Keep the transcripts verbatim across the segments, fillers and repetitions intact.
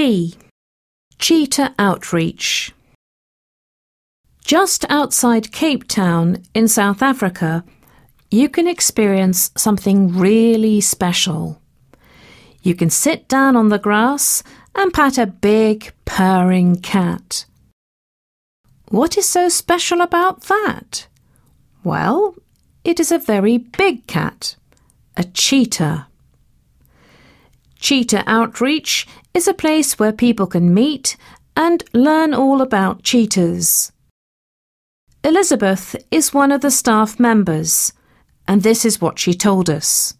three. Cheetah Outreach. Just outside Cape Town in South Africa, you can experience something really special. You can sit down on the grass and pat a big, purring cat. What is so special about that? Well, it is a very big cat, a cheetah. Cheetah Outreach is a place where people can meet and learn all about cheetahs. Elizabeth is one of the staff members, and this is what she told us.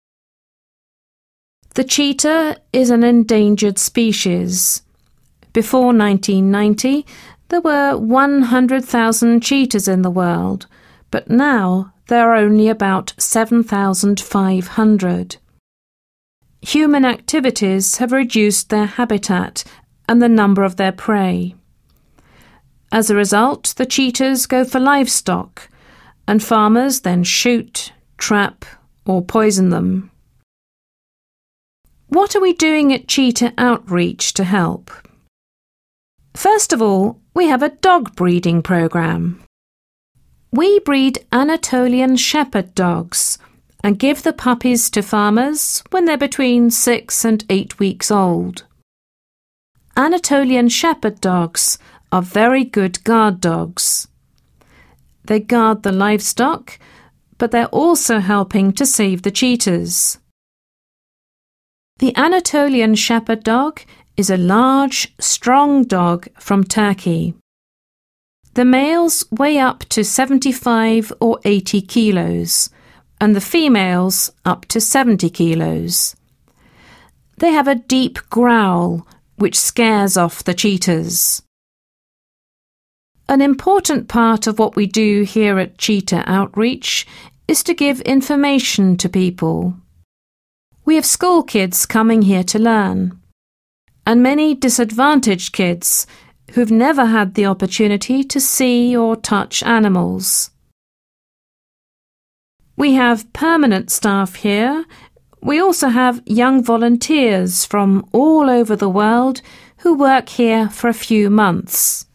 The cheetah is an endangered species. Before nineteen ninety, there were one hundred thousand cheetahs in the world, but now there are only about seven thousand five hundred. Human activities have reduced their habitat and the number of their prey. As a result, the cheetahs go for livestock, and farmers then shoot, trap, or poison them. What are we doing at Cheetah Outreach to help? First of all, we have a dog breeding program. We breed Anatolian Shepherd dogs and give the puppies to farmers when they're between six and eight weeks old. Anatolian Shepherd dogs are very good guard dogs. They guard the livestock, but they're also helping to save the cheetahs. The Anatolian Shepherd dog is a large, strong dog from Turkey. The males weigh up to seventy-five or eighty kilos, and the females up to seventy kilos. They have a deep growl, which scares off the cheetahs. An important part of what we do here at Cheetah Outreach is to give information to people. We have school kids coming here to learn, and many disadvantaged kids who've never had the opportunity to see or touch animals. We have permanent staff here. We also have young volunteers from all over the world who work here for a few months.